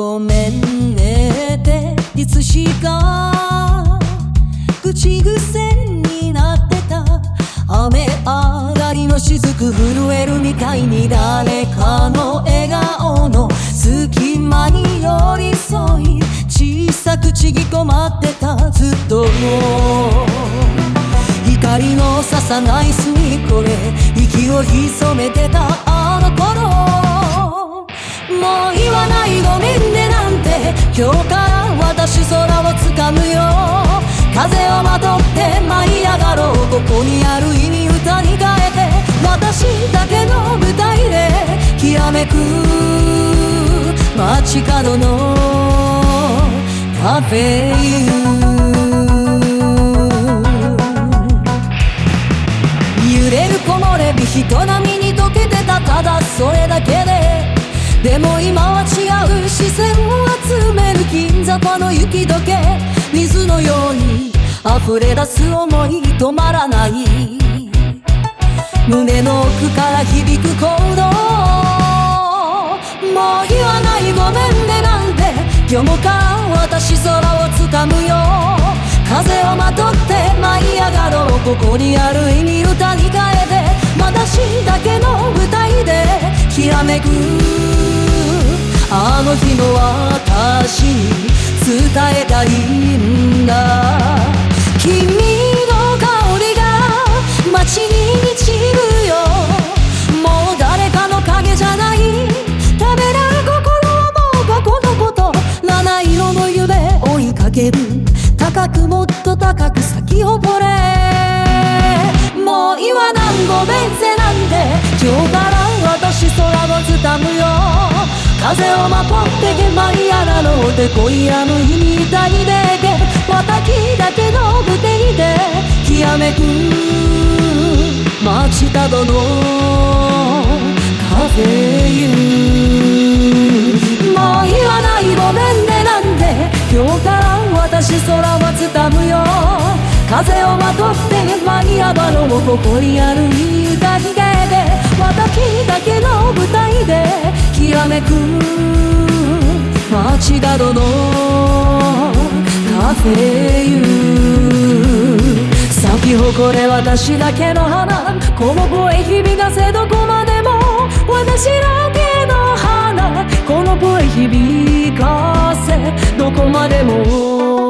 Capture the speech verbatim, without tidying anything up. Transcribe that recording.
ごめんねっていつしか口癖になってた。雨上がりの雫震えるみたいに誰かの笑顔の隙間に寄り添い小さくちぎこまってた。ずっと光のささない隅っこで息を潜めてたあの頃。もう言わないごめんねなんて今日から私空をつかむよ。風をまとって舞い上がろう。ここにある意味歌に変えて私だけの舞台できらめく街角のカフェ揺れる木漏れ日人波に溶けてた。ただそれだけででも今は違う視線を集める金座の雪解け水のように溢れ出す想い止まらない。胸の奥から響く鼓動。もう言わないごめんねなんて今日から私空をつかむよ。風をまとって舞い上がろう。ここにある意味歌に変えて私だけの舞台できらめくあの日の私に伝えたいんだ。君の香りが街に満ちるよ。もう誰かの影じゃない。食べられ心はもうここのこと。七色の夢追いかける。高くもっと高く咲き誇れ。もう言わなんごめんぜなんて今日から私空をつかむよ。風をまとってけ舞い上がろうって今夜の日に歌に出て私だけの舞台できらめく街角のカフェユもう言わないごめんねなんて今日から私空をつかむよ。風をまとって舞い上がろう。ここにある歌に出て私だけの舞台できらめく街角のカフェユ咲き誇れ私だけの花。この声響かせどこまでも私だけの花。この声響かせどこまでも